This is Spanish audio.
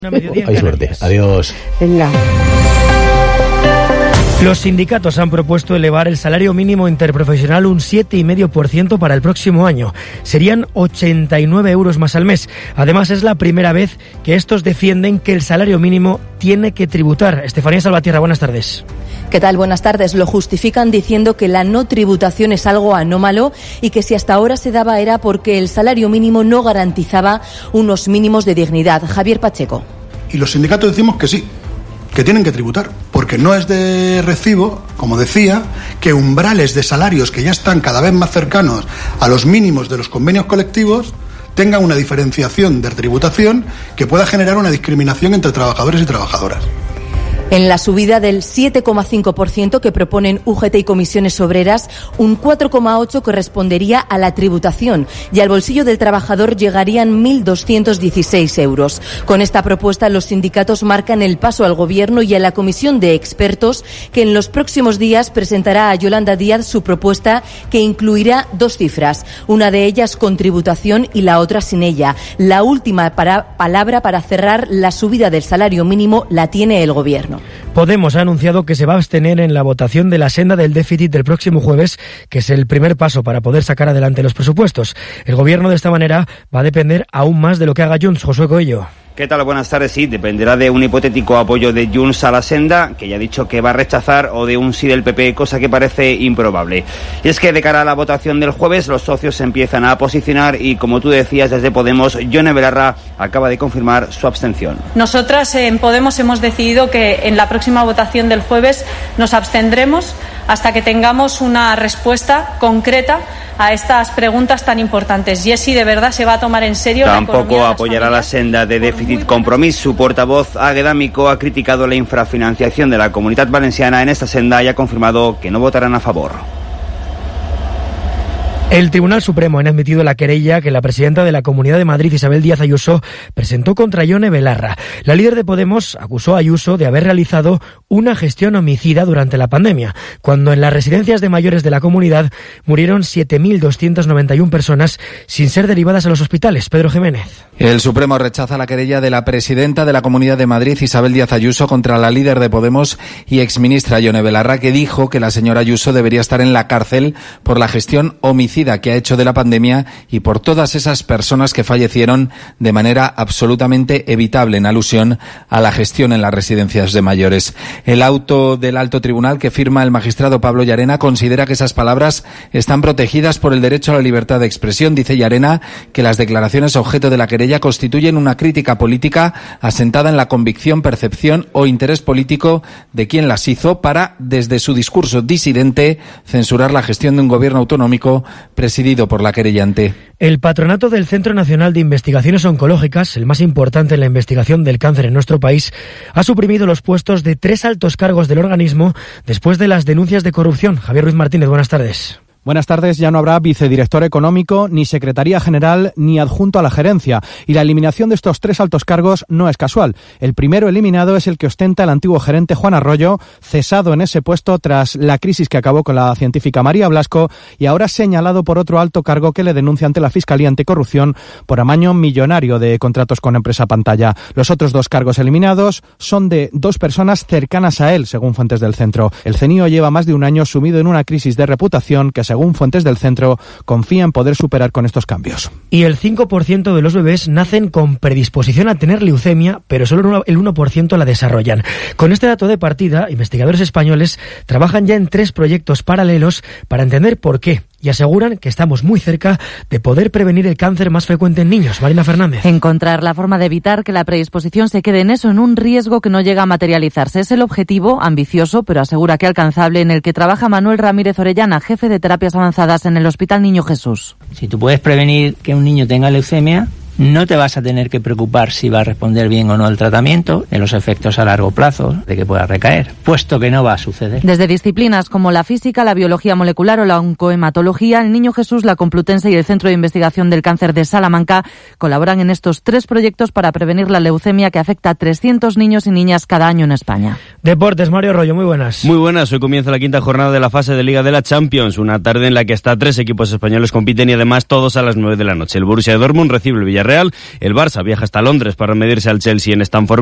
Hay suerte. Adiós. Venga. Los sindicatos han propuesto elevar el salario mínimo interprofesional un 7,5% para el próximo año. Serían 89 euros más al mes. Además, es la primera vez que estos defienden que el salario mínimo tiene que tributar. Estefanía Salvatierra, buenas tardes. ¿Qué tal? Buenas tardes. Lo justifican diciendo que la no tributación es algo anómalo y que si hasta ahora se daba era porque el salario mínimo no garantizaba unos mínimos de dignidad. Javier Pacheco. Y los sindicatos decimos que sí, que tienen que tributar, porque no es de recibo, como decía, que umbrales de salarios que ya están cada vez más cercanos a los mínimos de los convenios colectivos tengan una diferenciación de tributación que pueda generar una discriminación entre trabajadores y trabajadoras. En la subida del 7,5% que proponen UGT y comisiones obreras, un 4,8% correspondería a la tributación y al bolsillo del trabajador llegarían 1.216 euros. Con esta propuesta, los sindicatos marcan el paso al Gobierno y a la comisión de expertos que en los próximos días presentará a Yolanda Díaz su propuesta que incluirá dos cifras, una de ellas con tributación y la otra sin ella. La última palabra para cerrar la subida del salario mínimo la tiene el Gobierno. Podemos ha anunciado que se va a abstener en la votación de la senda del déficit del próximo jueves, que es el primer paso para poder sacar adelante los presupuestos. El Gobierno de esta manera va a depender aún más de lo que haga Junts. Josué Coello. ¿Qué tal? Buenas tardes. Sí, dependerá de un hipotético apoyo de Junts a la senda, que ya ha dicho que va a rechazar, o de un sí del PP, cosa que parece improbable. Y es que de cara a la votación del jueves, los socios se empiezan a posicionar y, como tú decías, desde Podemos, Yone Belarra acaba de confirmar su abstención. Nosotras en Podemos hemos decidido que en la próxima votación del jueves nos abstendremos hasta que tengamos una respuesta concreta a estas preguntas tan importantes. Y es si de verdad se va a tomar en serio la economía. Tampoco apoyará la senda de déficit compromís. Su portavoz, Aguedámico, ha criticado la infrafinanciación de la Comunidad Valenciana en esta senda y ha confirmado que no votarán a favor. El Tribunal Supremo ha admitido la querella que la presidenta de la Comunidad de Madrid, Isabel Díaz Ayuso, presentó contra Yone Belarra. La líder de Podemos acusó a Ayuso de haber realizado una gestión homicida durante la pandemia, cuando en las residencias de mayores de la comunidad murieron 7.291 personas sin ser derivadas a los hospitales. Pedro Jiménez. El Supremo rechaza la querella de la presidenta de la Comunidad de Madrid, Isabel Díaz Ayuso, contra la líder de Podemos y exministra Yone Belarra, que dijo que la señora Ayuso debería estar en la cárcel por la gestión homicida que ha hecho de la pandemia y por todas esas personas que fallecieron de manera absolutamente evitable, en alusión a la gestión en las residencias de mayores. El auto del alto tribunal que firma el magistrado Pablo Llarena considera que esas palabras están protegidas por el derecho a la libertad de expresión. Dice Llarena que las declaraciones objeto de la querella constituyen una crítica política asentada en la convicción, percepción o interés político de quien las hizo para, desde su discurso disidente, censurar la gestión de un gobierno autonómico presidido por la querellante. El patronato del Centro Nacional de Investigaciones Oncológicas, el más importante en la investigación del cáncer en nuestro país, ha suprimido los puestos de 3 altos cargos del organismo después de las denuncias de corrupción. Javier Ruiz Martínez, buenas tardes. Buenas tardes. Ya no habrá vicedirector económico, ni secretaría general, ni adjunto a la gerencia. Y la eliminación de estos 3 altos cargos no es casual. El primero eliminado es el que ostenta el antiguo gerente Juan Arroyo, cesado en ese puesto tras la crisis que acabó con la científica María Blasco y ahora señalado por otro alto cargo que le denuncia ante la Fiscalía Anticorrupción por amaño millonario de contratos con empresa pantalla. Los otros 2 cargos eliminados son de 2 personas cercanas a él, según fuentes del centro. El CENIO lleva más de un año sumido en una crisis de reputación que, según fuentes del centro, confía en poder superar con estos cambios. Y el 5% de los bebés nacen con predisposición a tener leucemia, pero solo el 1% la desarrollan. Con este dato de partida, investigadores españoles trabajan ya en 3 proyectos paralelos para entender por qué, y aseguran que estamos muy cerca de poder prevenir el cáncer más frecuente en niños. Marina Fernández. Encontrar la forma de evitar que la predisposición se quede en eso, en un riesgo que no llega a materializarse. Es el objetivo, ambicioso, pero asegura que alcanzable, en el que trabaja Manuel Ramírez Orellana, jefe de terapias avanzadas en el Hospital Niño Jesús. Si tú puedes prevenir que un niño tenga leucemia, no te vas a tener que preocupar si va a responder bien o no al tratamiento, de los efectos a largo plazo, de que pueda recaer, puesto que no va a suceder. Desde disciplinas como la física, la biología molecular o la oncohematología, el Niño Jesús, la Complutense y el Centro de Investigación del Cáncer de Salamanca colaboran en estos 3 proyectos para prevenir la leucemia que afecta a 300 niños y niñas cada año en España. Deportes, Mario Arroyo, muy buenas. Muy buenas, hoy comienza la 5ª jornada de la fase de Liga de la Champions, una tarde en la que hasta 3 equipos españoles compiten y además todos a las 9 de la noche. El Borussia Dortmund recibe el Villarreal Villarreal. El Barça viaja hasta Londres para medirse al Chelsea en Stamford